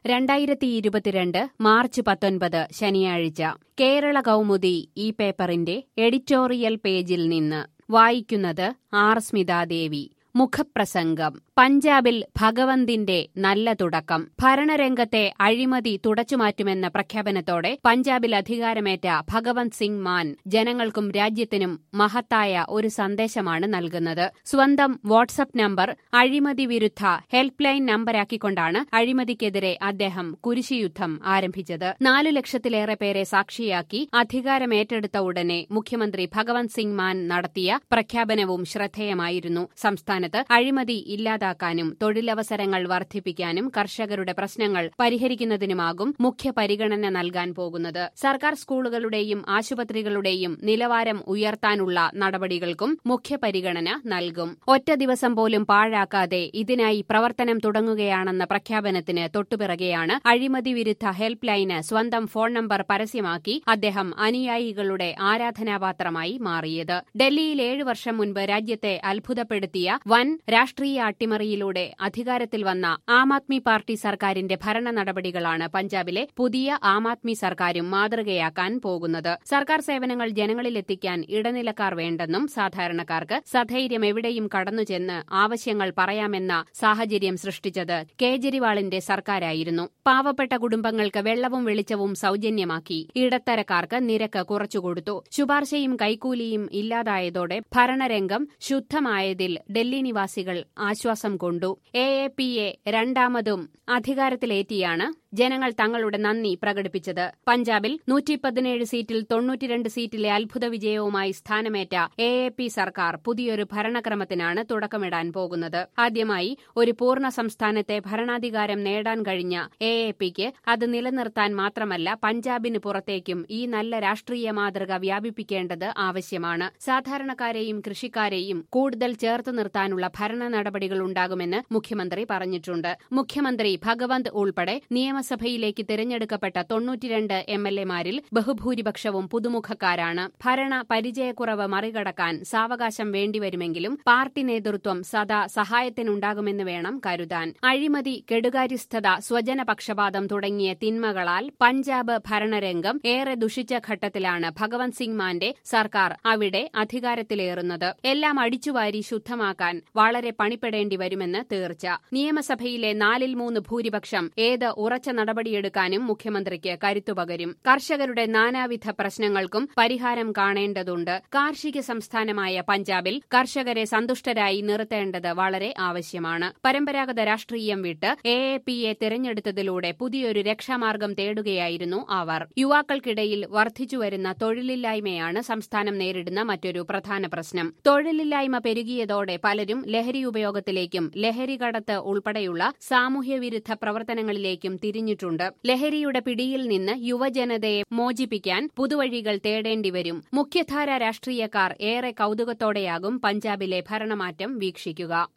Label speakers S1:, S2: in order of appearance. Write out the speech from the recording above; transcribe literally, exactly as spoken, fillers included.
S1: രണ്ടായിരത്തി ഇരുപത്തിരണ്ട് മാർച്ച് പത്തൊൻപത് ശനിയാഴ്ച കേരള കൗമുദി ഈ പേപ്പറിന്റെ എഡിറ്റോറിയൽ പേജിൽ നിന്ന് വായിക്കുന്നത് ആർ സ്മിതാദേവി. മുഖപ്രസംഗം. പഞ്ചാബിൽ ഭഗവന്തിന്റെ നല്ല തുടക്കം. ഭരണരംഗത്തെ അഴിമതി തുടച്ചുമാറ്റുമെന്ന പ്രഖ്യാപനത്തോടെ പഞ്ചാബിൽ അധികാരമേറ്റ ഭഗവന്ത് സിംഗ് മാൻ ജനങ്ങൾക്കും രാജ്യത്തിനും മഹത്തായ ഒരു സന്ദേശമാണ് നൽകുന്നത്. സ്വന്തം വാട്സ്ആപ്പ് നമ്പർ അഴിമതി വിരുദ്ധ ഹെൽപ്പ് ലൈൻ നമ്പരാക്കിക്കൊണ്ടാണ് അഴിമതിക്കെതിരെ അദ്ദേഹം കുരിശുയുദ്ധം ആരംഭിച്ചത്. നാലു ലക്ഷത്തിലേറെ പേരെ സാക്ഷിയാക്കി അധികാരമേറ്റെടുത്ത ഉടനെ മുഖ്യമന്ത്രി ഭഗവന്ത് സിംഗ് മാൻ നടത്തിയ പ്രഖ്യാപനവും ശ്രദ്ധേയമായിരുന്നു. സംസ്ഥാനത്ത് അഴിമതി ഇല്ലാതാക്കാനും തൊഴിലവസരങ്ങൾ വർദ്ധിപ്പിക്കാനും കർഷകരുടെ പ്രശ്നങ്ങൾ പരിഹരിക്കുന്നതിനുമാകും മുഖ്യ പരിഗണന നൽകാൻ പോകുന്നത്. സർക്കാർ സ്കൂളുകളുടെയും ആശുപത്രികളുടെയും നിലവാരം ഉയർത്താനുള്ള നടപടികൾക്കും മുഖ്യ പരിഗണന നൽകും. ഒറ്റ ദിവസം പോലും പാഴാക്കാതെ ഇതിനായി പ്രവർത്തനം തുടങ്ങുകയാണെന്ന പ്രഖ്യാപനത്തിന് തൊട്ടുപിറകെയാണ് അഴിമതി വിരുദ്ധ ഹെൽപ്പ് ലൈന് സ്വന്തം ഫോൺ നമ്പർ പരസ്യമാക്കി അദ്ദേഹം അനുയായികളുടെ ആരാധനാപാത്രമായി മാറിയത്. ഡൽഹിയിൽ ഏഴു വർഷം മുൻപ് രാജ്യത്തെ അത്ഭുതപ്പെടുത്തിയ വൻ രാഷ്ട്രീയ അട്ടിമറിയിലൂടെ അധികാരത്തിൽ വന്ന ആം ആദ്മി പാർട്ടി സർക്കാരിന്റെ ഭരണ നടപടികളാണ് പഞ്ചാബിലെ പുതിയ ആം ആദ്മി സർക്കാരും മാതൃകയാക്കാൻ പോകുന്നത്. സർക്കാർ സേവനങ്ങൾ ജനങ്ങളിലെത്തിക്കാൻ ഇടനിലക്കാർ വേണ്ടെന്നും സാധാരണക്കാർക്ക് സധൈര്യം എവിടെയും കടന്നുചെന്ന് ആവശ്യങ്ങൾ പറയാമെന്ന സാഹചര്യം സൃഷ്ടിച്ചത് കേജ്രിവാളിന്റെ സർക്കാരായിരുന്നു. പാവപ്പെട്ട കുടുംബങ്ങൾക്ക് വെള്ളവും വെളിച്ചവും സൌജന്യമാക്കി. ഇടത്തരക്കാർക്ക് നിരക്ക് കുറച്ചുകൊടുത്തു. ശുപാർശയും കൈക്കൂലിയും ഇല്ലാതായതോടെ ഭരണരംഗം ശുദ്ധമായതിൽ ഡൽഹി നിവാസികൾ ആശ്വാസം കൊണ്ടു. എ എ പിയെ രണ്ടാമതും അധികാരത്തിലേറ്റിയാണ് ജനങ്ങൾ തങ്ങളുടെ നന്ദി പ്രകടിപ്പിച്ചത്. പഞ്ചാബിൽ നൂറ്റി പതിനേഴ് സീറ്റിൽ തൊണ്ണൂറ്റിരണ്ട് സീറ്റിലെ അത്ഭുത വിജയവുമായി സ്ഥാനമേറ്റ എ എ പി സർക്കാർ പുതിയൊരു ഭരണക്രമത്തിനാണ് തുടക്കമിടാൻ പോകുന്നത്. ആദ്യമായി ഒരു പൂർണ്ണ സംസ്ഥാനത്തെ ഭരണാധികാരം നേടാൻ കഴിഞ്ഞ എ എ പിക്ക് അത് നിലനിർത്താൻ മാത്രമല്ല പഞ്ചാബിന് പുറത്തേക്കും ഈ നല്ല രാഷ്ട്രീയ മാതൃക വ്യാപിപ്പിക്കേണ്ടത് ആവശ്യമാണ്. സാധാരണക്കാരെയും കൃഷിക്കാരെയും കൂടുതൽ ചേർത്ത് നിർത്താനുള്ള ഭരണ നടപടികളുണ്ടാകുമെന്ന് മുഖ്യമന്ത്രി പറഞ്ഞിട്ടുണ്ട്. മുഖ്യമന്ത്രി ഭഗവന്ത് ഉൾപ്പെടെ നിയമസഭയിലേക്ക് തിരഞ്ഞെടുക്കപ്പെട്ട തൊണ്ണൂറ്റിരണ്ട് എം എൽ എമാരിൽ ബഹുഭൂരിപക്ഷവും പുതുമുഖക്കാരാണ്. ഭരണ പരിചയക്കുറവ് മറികടക്കാൻ സാവകാശം വേണ്ടിവരുമെങ്കിലും പാർട്ടി നേതൃത്വം സദാ സഹായത്തിനുണ്ടാകുമെന്ന് വേണം കരുതാൻ. അഴിമതി, കെടുകാര്യസ്ഥത, സ്വജനപക്ഷപാതം തുടങ്ങിയ തിന്മകളാൽ പഞ്ചാബ് ഭരണരംഗം ഏറെ ദുഷിച്ച ഘട്ടത്തിലാണ് ഭഗവന്ത് സിംഗ് മാന്റെ സർക്കാർ അവിടെ അധികാരത്തിലേറുന്നത്. എല്ലാം അടിച്ചുവാരി ശുദ്ധമാക്കാൻ വളരെ പണിപ്പെടേണ്ടി വരുമെന്ന് തീർച്ച. നിയമസഭയിലെ നാലിൽ മൂന്ന് ഭൂരിപക്ഷം ഏത് ഉറച്ച നടപടിയെടുക്കാനും മുഖ്യമന്ത്രിക്ക് കരുത്തുപകരും. കർഷകരുടെ നാനാവിധ പ്രശ്നങ്ങൾക്കും പരിഹാരം കാണേണ്ടതുണ്ട്. കാർഷിക സംസ്ഥാനമായ പഞ്ചാബിൽ കർഷകരെ സന്തുഷ്ടരായി നിർത്തേണ്ടത് വളരെ ആവശ്യമാണ്. പരമ്പരാഗത രാഷ്ട്രീയം വിട്ട് എ എ പിയെ തിരഞ്ഞെടുത്തതിലൂടെ പുതിയൊരു രക്ഷാമാർഗം തേടുകയായിരുന്നു അവർ. യുവാക്കൾക്കിടയിൽ വർദ്ധിച്ചുവരുന്ന തൊഴിലില്ലായ്മയാണ് സംസ്ഥാനം നേരിടുന്ന മറ്റൊരു പ്രധാന പ്രശ്നം. തൊഴിലില്ലായ്മ പെരുകിയതോടെ പലരും ലഹരി ഉപയോഗത്തിലേക്കും ലഹരികടത്ത് ഉൾപ്പെടെയുള്ള സാമൂഹ്യവിരുദ്ധ പ്രവർത്തനങ്ങളിലേക്കും തിരിഞ്ഞിട്ടുണ്ട്. ലഹരിയുടെ പിടിയിൽ നിന്ന് യുവജനതയെ മോചിപ്പിക്കാൻ പുതുവഴികൾ തേടേണ്ടിവരും. മുഖ്യധാര രാഷ്ട്രീയക്കാർ ഏറെ കൌതുകത്തോടെയാകും പഞ്ചാബിലെ ഭരണമാറ്റം വീക്ഷിക്കുക.